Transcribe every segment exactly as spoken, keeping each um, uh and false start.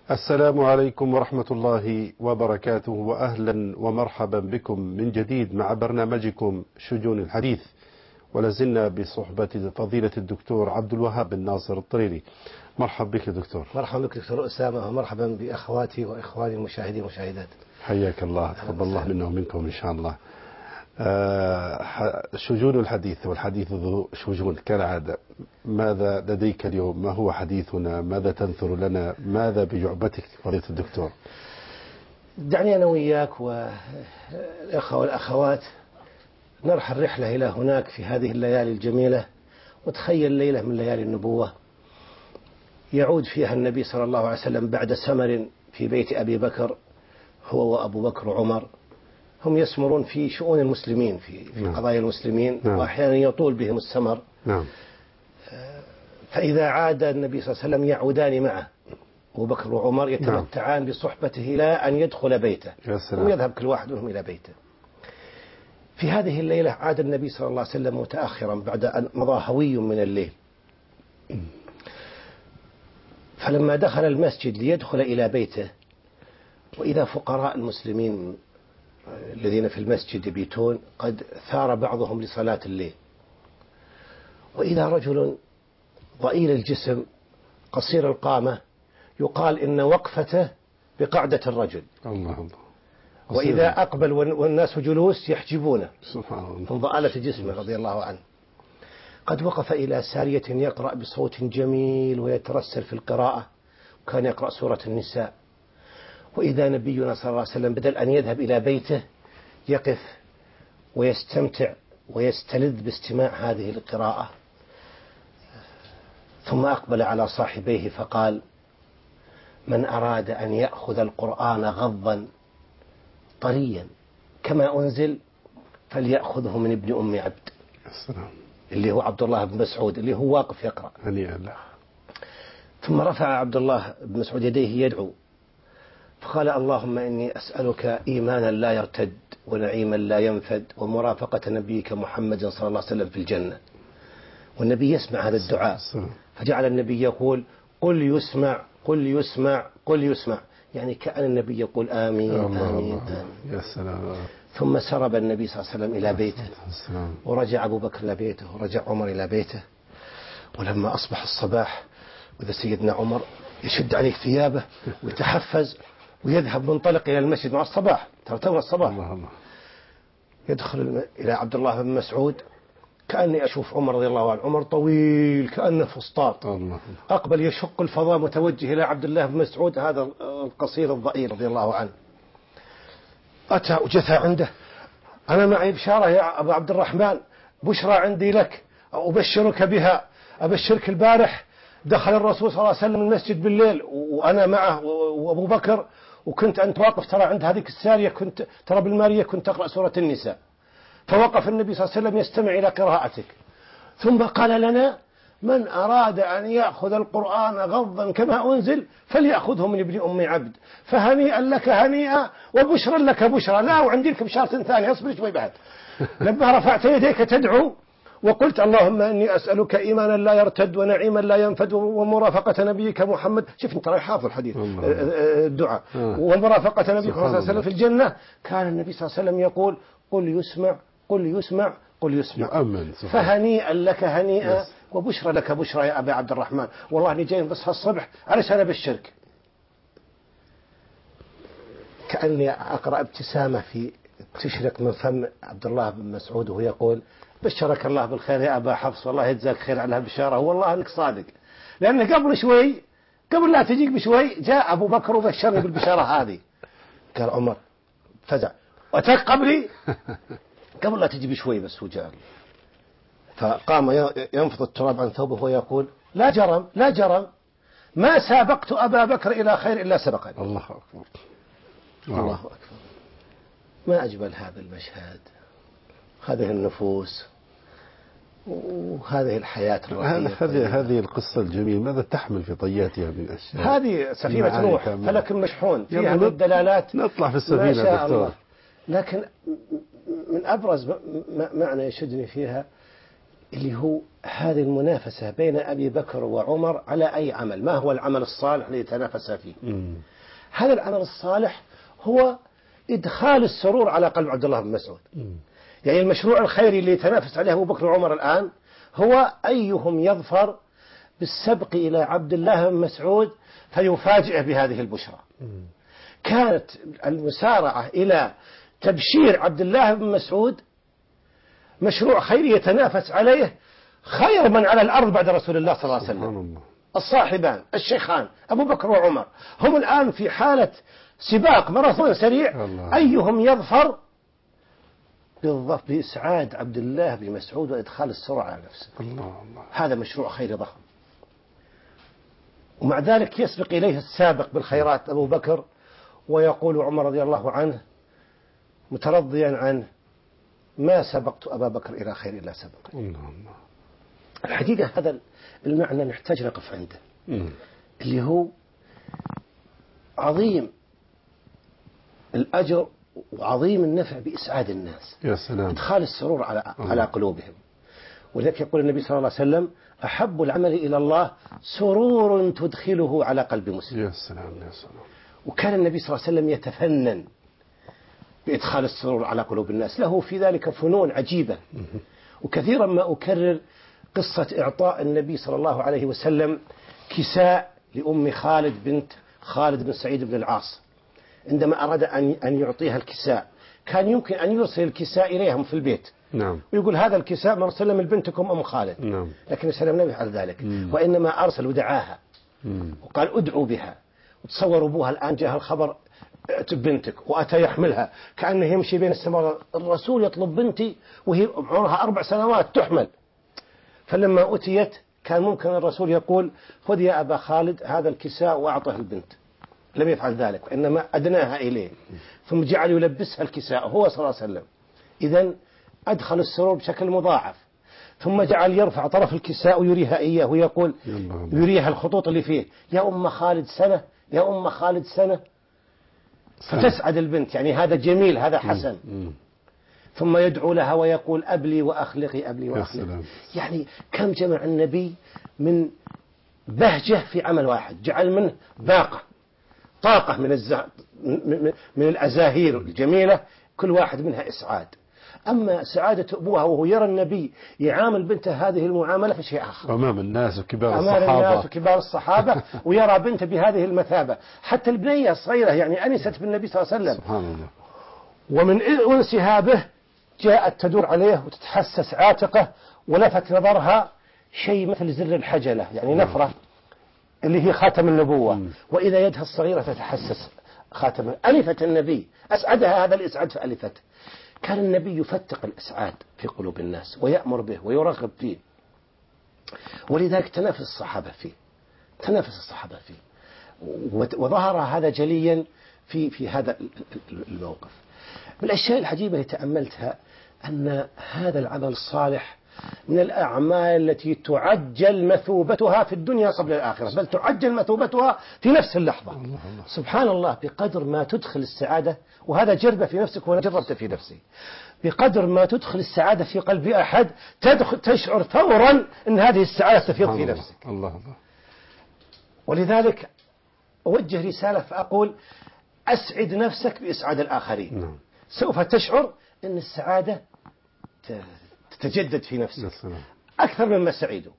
السلام عليكم ورحمة الله وبركاته، وأهلا ومرحبا بكم من جديد مع برنامجكم شجون الحديث، ولازلنا بصحبة فضيلة الدكتور عبد الوهاب بن ناصر الطريري. مرحبا بك دكتور. مرحبا بك دكتور أسامة، ومرحبا بأخواتي وإخواني المشاهدين والمشاهدات. حياك الله، تقبل الله منا ومنكم إن شاء الله. آه شجون الحديث، والحديث ذو شجون كالعادة. ماذا لديك اليوم؟ ما هو حديثنا؟ ماذا تنثر لنا؟ ماذا بجعبتك فضيلة الدكتور؟ دعني أنا وإياك والأخوة والأخوات نرحل رحلة إلى هناك في هذه الليالي الجميلة، وتخيل ليلة من ليالي النبوة يعود فيها النبي صلى الله عليه وسلم بعد سمر في بيت أبي بكر، هو وأبو بكر وعمر. هم يسمرون في شؤون المسلمين، في, في نعم. قضايا المسلمين، نعم. وأحيانا يطول بهم السمر. نعم. فإذا عاد النبي صلى الله عليه وسلم يعودان معه، أبو بكر وعمر يتمتعان نعم. بصحبته إلى أن يدخل بيته، ويذهب كل واحد منهم إلى بيته. في هذه الليلة عاد النبي صلى الله عليه وسلم متأخرا بعد أن مضى هوي من الليل، فلما دخل المسجد ليدخل إلى بيته، وإذا فقراء المسلمين الذين في المسجد يبيتون قد ثار بعضهم لصلاة الليل، وإذا رجل ضئيل الجسم قصير القامة يقال إن وقفته بقعدة الرجل، الله الله، وإذا أقبل والناس جلوس يحجبونه سبحان الله من ضآلة جسمه رضي الله عنه. قد وقف إلى سارية يقرأ بصوت جميل ويترسل في القراءة، وكان يقرأ سورة النساء. وإذا نبينا صلى الله عليه وسلم بدل أن يذهب إلى بيته يقف ويستمتع ويستلذ باستماع هذه القراءة، ثم أقبل على صاحبيه فقال: من أراد أن يأخذ القرآن غضا طريا كما أنزل فليأخذه من ابن أم عبد، السلام. اللي هو عبد الله بن مسعود، اللي هو واقف يقرأ. الله. ثم رفع عبد الله بن مسعود يديه يدعو، فقال: اللهم إني أسألك إيمانا لا يرتد، ونعيما لا ينفد، ومرافقة نبيك محمد صلى الله عليه وسلم في الجنة. والنبي يسمع هذا الدعاء، فجعل النبي يقول: قل يسمع قل يسمع قل يسمع، يعني كأن النبي يقول آمين الله آمين, الله. آمين. يا سلام. ثم سرب النبي صلى الله عليه وسلم إلى بيته، ورجع أبو بكر إلى بيته، ورجع عمر إلى بيته. ولما أصبح الصباح، وإذا سيدنا عمر يشد عليه ثيابه ويتحفز ويذهب منطلق إلى المسجد مع الصباح، ترى تونا الصباح، الله الله. يدخل إلى عبد الله بن مسعود، كأني أشوف عمر رضي الله عنه، عمر طويل كأنه فسطاط، أقبل يشق الفضاء متوجه إلى عبد الله بن مسعود هذا القصير الضئيل رضي الله عنه. أتى وجثى عنده: أنا معي بشارة يا أبو عبد الرحمن، بشرى عندي لك أبشرك بها. أبشرك البارح دخل الرسول صلى الله عليه وسلم المسجد بالليل وأنا معه وأبو بكر، وكنت أنت واقف ترى عند هذيك السارية، كنت ترى بالمارية كنت تقرأ سورة النساء، فوقف النبي صلى الله عليه وسلم يستمع إلى قراءتك، ثم قال لنا: من أراد أن يأخذ القرآن غضا كما أنزل فليأخذه من ابن أم عبد، فهنيئا لك هنيئا وبشرا لك بشرا. لا، وعندي لك بشارة ثانية، اصبر شوي بعد. لما رفعت يديك تدعو وقلت: اللهم إني أسألك إيمانا لا يرتد، ونعيما لا ينفد، ومرافقة نبيك محمد. شوف انت رايح حافظ الحديث الدعاء، ومرافقة نبيك صلى الله عليه وسلم في الجنة. كان النبي صلى الله عليه وسلم يقول: قل يسمع قل يسمع قل يسمع، فهنيئا لك هنيئا وبشرى لك بشرى يا أبا عبد الرحمن. والله أني جاي بس هالصبح علشان أبشرك. كأني أقرأ ابتسامة في تشرق من فم عبد الله بن مسعود وهو يقول: بشرك الله بالخير يا أبا حفص، والله يجزاك خير على هالبشارة، والله أنك صادق. لأن قبل شوي، قبل لا تجيك بشوي، جاء أبو بكر وبشرني بالبشارة هذه. قال عمر فزع: وأتاك قبلي؟ قبل لا تجي بشوي بس وجاء. فقام ينفض التراب عن ثوبه ويقول: لا جرم لا جرم، ما سابقت أبا بكر إلى خير إلا سبقني. الله أكبر الله أكبر. ما أجمل هذا المشهد، هذه النفوس وهذه الحياة الرهيبة. هذه هذه القصة الجميلة ماذا تحمل في طياتها من أشياء؟ هذه سفينة نوح، فلك مشحون فيها من الدلالات. نطلع في السفينة دكتور. لكن من أبرز معنى يشدني فيها اللي هو هذه المنافسة بين أبي بكر وعمر على أي عمل. ما هو العمل الصالح الذي يتنافس فيه؟ مم. هذا العمل الصالح هو إدخال السرور على قلب عبد الله بن مسعود. مم. يعني المشروع الخيري اللي يتنافس عليه أبو بكر وعمر الآن هو أيهم يظفر بالسبق إلى عبد الله بن مسعود فيفاجئه بهذه البشرى. مم. كانت المسارعة إلى تبشير عبد الله بن مسعود مشروع خيري يتنافس عليه خير من على الأرض بعد رسول الله صلى الله عليه سبحان وسلم. الله. الصاحبان الشيخان أبو بكر وعمر هم الآن في حالة سباق ماراثون سريع الله. أيهم يظفر بالضبط بإسعاد عبد الله بن مسعود وإدخال السرعة على نفسه. الله الله. هذا مشروع خيري ضخم، ومع ذلك يسبق إليه السابق بالخيرات أبو بكر، ويقول عمر رضي الله عنه مترضيا عنه ما سبقت أبا بكر إلى خير إلا سبق. الله الله. الحقيقة هذا المعنى نحتاج نقف عنده. مم. اللي هو عظيم الأجر وعظيم النفع بإسعاد الناس، يا سلام. إدخال السرور على على قلوبهم. ولذلك يقول النبي صلى الله عليه وسلم أحب العمل إلى الله سرور تدخله على قلب مسلم. يا سلام يا سلام. وكان النبي صلى الله عليه وسلم يتفنن بإدخال السرور على قلوب الناس، له في ذلك فنون عجيبة. وكثيرا ما أكرر قصة إعطاء النبي صلى الله عليه وسلم كساء لأم خالد بنت خالد بن سعيد بن العاص. عندما أراد أن أن يعطيها الكساء كان يمكن أن يرسل الكساء إليهم في البيت. نعم. ويقول هذا الكساء مرسل من بنتكم أم خالد. نعم. لكن السلام لم يفعل ذلك. مم. وإنما أرسل ودعاها. مم. وقال ادعوا بها. وتصوروا أبوها الآن جاء الخبر ائت بنتك، وأتى يحملها كأنه يمشي بين السماوات. الرسول يطلب بنتي وهي عمرها أربع سنوات تحمل. فلما أتيت كان ممكن الرسول يقول خذ يا أبا خالد هذا الكساء وأعطه البنت. لم يفعل ذلك، وإنما أدناها إليه ثم جعل يلبسها الكساء هو صلى الله عليه وسلم. إذن أدخل السرور بشكل مضاعف. ثم جعل يرفع طرف الكساء ويريها إياه ويقول يريها الخطوط اللي فيه يا أم خالد سنة يا أم خالد سنة فتسعد البنت، يعني هذا جميل هذا حسن. ثم يدعو لها ويقول أبلي وأخلقي أبلي وأخلقي. يعني كم جمع النبي من بهجة في عمل واحد، جعل منه باقة طاقة من الز... من الأزاهير الجميلة كل واحد منها إسعاد. أما سعادة أبوها وهو يرى النبي يعامل بنته هذه المعاملة في شيء آخر أمام الناس وكبار أمام الصحابة الناس وكبار الصحابة ويرى بنته بهذه المثابة. حتى البنية الصغيرة يعني أنست بالنبي صلى الله عليه وسلم سبحان الله. ومن أنسها به جاءت تدور عليه وتتحسس عاتقه، ولفت نظرها شيء مثل زر الحجلة يعني نفرة اللي هي خاتم النبوة. مم. وإذا يدها الصغيرة تتحسس خاتم ألفت النبي أسعدها هذا الإسعاد فألفت. كان النبي يفتق الإسعاد في قلوب الناس ويأمر به ويرغب فيه، ولذلك تنافس الصحابة فيه تنافس الصحابة فيه وظهر هذا جليا في في هذا الموقف. من الأشياء العجيبة اللي تأملتها أن هذا العمل الصالح من الأعمال التي تعجل مثوبتها في الدنيا قبل الآخرة، بل تعجل مثوبتها في نفس اللحظة. الله الله. سبحان الله. بقدر ما تدخل السعادة، وهذا جربة في نفسك وأنا جربت في نفسي، بقدر ما تدخل السعادة في قلب أحد تدخل تشعر فورا أن هذه السعادة تفيض في نفسك. الله الله. ولذلك أوجه رسالة فأقول أسعد نفسك بإسعاد الآخرين. نعم. سوف تشعر أن السعادة تتجدد في نفسك أكثر مما سعيدوا.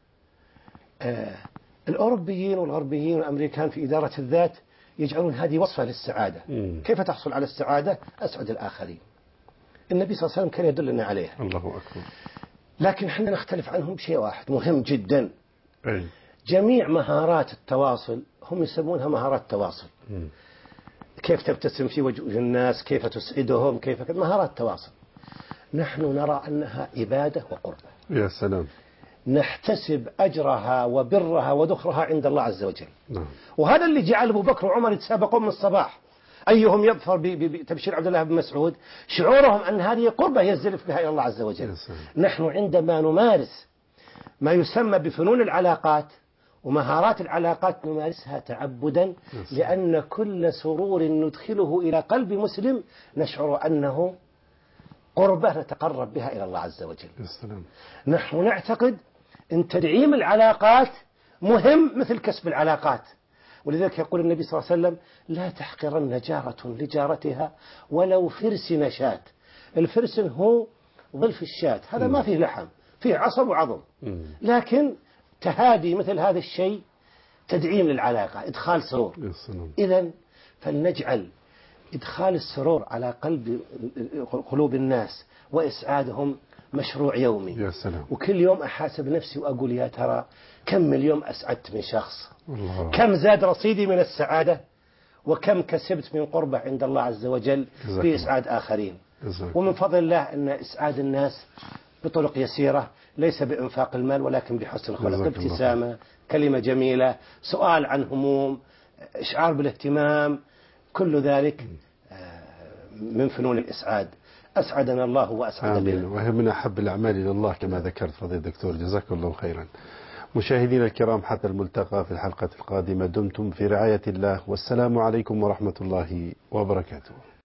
آه الأوروبيين والغربيين والأمريكان في إدارة الذات يجعلون هذه وصفة للسعادة. مم. كيف تحصل على السعادة؟ أسعد الآخرين. النبي صلى الله عليه وسلم كان يدلنا عليها. الله أكبر. لكن احنا نختلف عنهم بشيء واحد مهم جدا. أي. جميع مهارات التواصل هم يسمونها مهارات التواصل. مم. كيف تبتسم في وجه الناس، كيف تسعدهم، كيف مهارات التواصل. نحن نرى أنها عبادة وقربة. يا سلام. نحتسب أجرها وبرها ودخرها عند الله عز وجل. نعم. وهذا اللي جعل أبو بكر وعمر يتسابقون من الصباح أيهم يظفر بتبشير عبد الله بن مسعود، شعورهم أن هذه قربة يزلف بها إلى الله عز وجل. نحن عندما نمارس ما يسمى بفنون العلاقات ومهارات العلاقات نمارسها تعبدا، لأن كل سرور ندخله إلى قلب مسلم نشعر أنه قربة نتقرب بها إلى الله عز وجل. السلام. نحن نعتقد أن تدعيم العلاقات مهم مثل كسب العلاقات، ولذلك يقول النبي صلى الله عليه وسلم لا تحقرن جارة لجارتها ولو فرس نشاة. الفرس هو ظلف الشاة، هذا ما فيه لحم، فيه عصب وعظم، لكن تهادي مثل هذا الشيء تدعيم للعلاقة، إدخال سرور. إذن فلنجعل إدخال السرور على قلب قلوب الناس وإسعادهم مشروع يومي. يا سلام. وكل يوم أحاسب نفسي وأقول يا ترى كم اليوم أسعدت من شخص، الله. كم زاد رصيدي من السعادة، وكم كسبت من قربة عند الله عز وجل في إسعاد آخرين. ومن فضل الله أن إسعاد الناس بطرق يسيرة، ليس بإنفاق المال ولكن بحسن الخلق، ابتسامة، كلمة جميلة، سؤال عن هموم، إشعار بالاهتمام، كل ذلك من فنون الإسعاد. أسعدنا الله وأسعد بنا. وهي من أحب الأعمال إلى الله كما ذكرت فضيلة الدكتور، جزاك الله خيرا. مشاهدينا الكرام، حتى الملتقى في الحلقة القادمة، دمتم في رعاية الله، والسلام عليكم ورحمة الله وبركاته.